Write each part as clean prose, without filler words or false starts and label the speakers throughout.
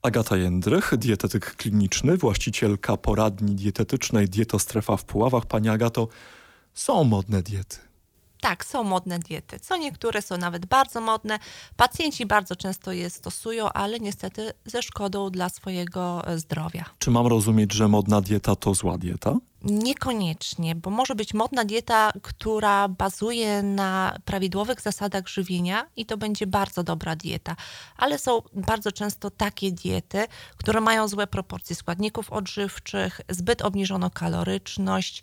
Speaker 1: Agata Jędrych, dietetyk kliniczny, właścicielka poradni dietetycznej Dietostrefa w Puławach. Pani Agato, są modne diety.
Speaker 2: Tak, są modne diety. Co niektóre są nawet bardzo modne. Pacjenci bardzo często je stosują, ale niestety ze szkodą dla swojego zdrowia.
Speaker 1: Czy mam rozumieć, że modna dieta to zła dieta?
Speaker 2: Niekoniecznie, bo może być modna dieta, która bazuje na prawidłowych zasadach żywienia i to będzie bardzo dobra dieta, ale są bardzo często takie diety, które mają złe proporcje składników odżywczych, zbyt obniżoną kaloryczność.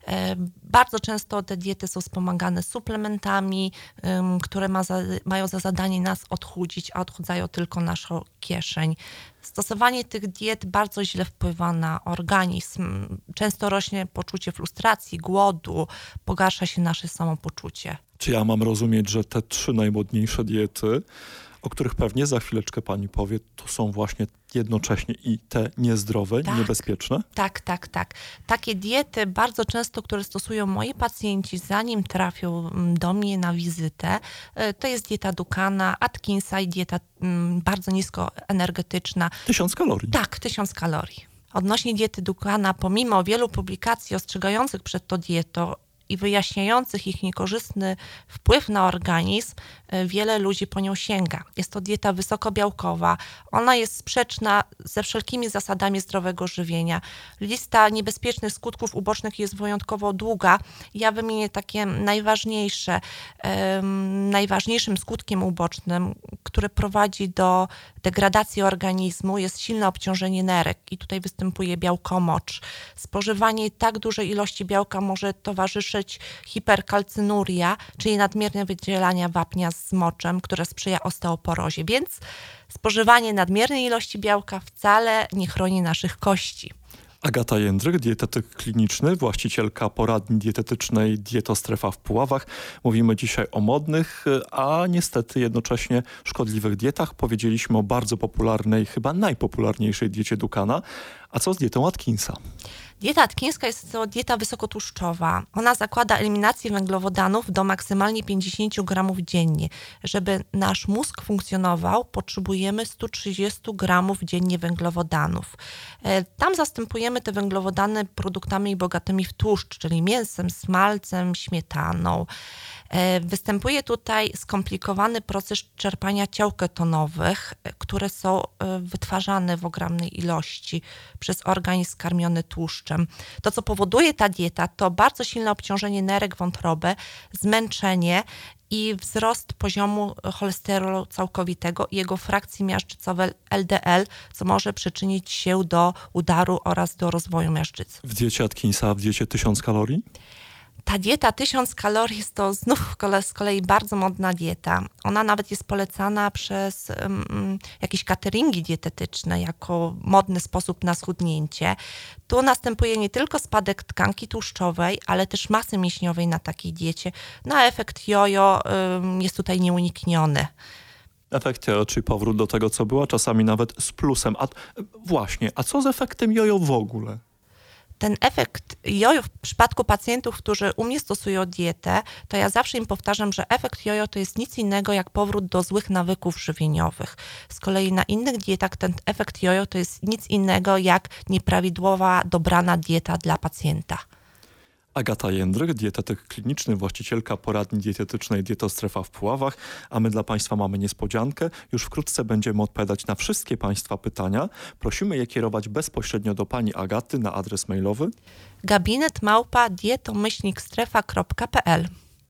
Speaker 2: Bardzo często te diety są wspomagane suplementami, które mają za zadanie nas odchudzić, a odchudzają tylko naszą kieszeń. Stosowanie tych diet bardzo źle wpływa na organizm. Często rośnie poczucie frustracji, głodu, pogarsza się nasze samopoczucie.
Speaker 1: Czy ja mam rozumieć, że te 3 najmodniejsze diety, o których pewnie za chwileczkę pani powie, to są właśnie jednocześnie i te niezdrowe, niebezpieczne?
Speaker 2: Tak. Takie diety bardzo często, które stosują moi pacjenci, zanim trafią do mnie na wizytę, to jest dieta Dukkana, Atkinsa i dieta bardzo niskoenergetyczna.
Speaker 1: 1000 kalorii.
Speaker 2: Tak, 1000 kalorii. Odnośnie diety Dukkana, pomimo wielu publikacji ostrzegających przed tą dietą i wyjaśniających ich niekorzystny wpływ na organizm, wiele ludzi po nią sięga. Jest to dieta wysokobiałkowa. Ona jest sprzeczna ze wszelkimi zasadami zdrowego żywienia. Lista niebezpiecznych skutków ubocznych jest wyjątkowo długa. Ja wymienię takie najważniejsze. Najważniejszym skutkiem ubocznym, który prowadzi do degradacji organizmu, jest silne obciążenie nerek i tutaj występuje białkomocz. Spożywanie tak dużej ilości białka może towarzyszyć hiperkalcynuria, czyli nadmierne wydzielanie wapnia z moczem, które sprzyja osteoporozie, więc spożywanie nadmiernej ilości białka wcale nie chroni naszych kości.
Speaker 1: Agata Jędrych, dietetyk kliniczny, właścicielka poradni dietetycznej Dietostrefa w Puławach. Mówimy dzisiaj o modnych, a niestety jednocześnie szkodliwych dietach. Powiedzieliśmy o bardzo popularnej, chyba najpopularniejszej diecie Dukkana. A co z dietą Atkinsa?
Speaker 2: Dieta atkińska jest to dieta wysokotłuszczowa. Ona zakłada eliminację węglowodanów do maksymalnie 50 gramów dziennie. Żeby nasz mózg funkcjonował, potrzebujemy 130 gramów dziennie węglowodanów. Tam zastępujemy te węglowodany produktami bogatymi w tłuszcz, czyli mięsem, smalcem, śmietaną. Występuje tutaj skomplikowany proces czerpania ciał ketonowych, które są wytwarzane w ogromnej ilości przez organizm skarmiony tłuszczem. To, co powoduje ta dieta, to bardzo silne obciążenie nerek wątroby, zmęczenie i wzrost poziomu cholesterolu całkowitego i jego frakcji miażdżycowej LDL, co może przyczynić się do udaru oraz do rozwoju miażdżycy.
Speaker 1: W diecie Atkinsa, w diecie 1000 kalorii?
Speaker 2: Ta dieta 1000 kalorii to znów z kolei bardzo modna dieta. Ona nawet jest polecana przez jakieś cateringi dietetyczne jako modny sposób na schudnięcie. Tu następuje nie tylko spadek tkanki tłuszczowej, ale też masy mięśniowej na takiej diecie. A efekt jojo jest tutaj nieunikniony.
Speaker 1: Efekt jojo, czyli powrót do tego, co było, czasami nawet z plusem. A co z efektem jojo w ogóle?
Speaker 2: Ten efekt jojo w przypadku pacjentów, którzy u mnie stosują dietę, to ja zawsze im powtarzam, że efekt jojo to jest nic innego jak powrót do złych nawyków żywieniowych. Z kolei na innych dietach ten efekt jojo to jest nic innego jak nieprawidłowa, dobrana dieta dla pacjenta.
Speaker 1: Agata Jędrych, dietetyk kliniczny, właścicielka poradni dietetycznej Dietostrefa w Puławach, a my dla Państwa mamy niespodziankę. Już wkrótce będziemy odpowiadać na wszystkie Państwa pytania. Prosimy je kierować bezpośrednio do Pani Agaty na adres mailowy
Speaker 2: gabinet@dietomyślnikstrefa.pl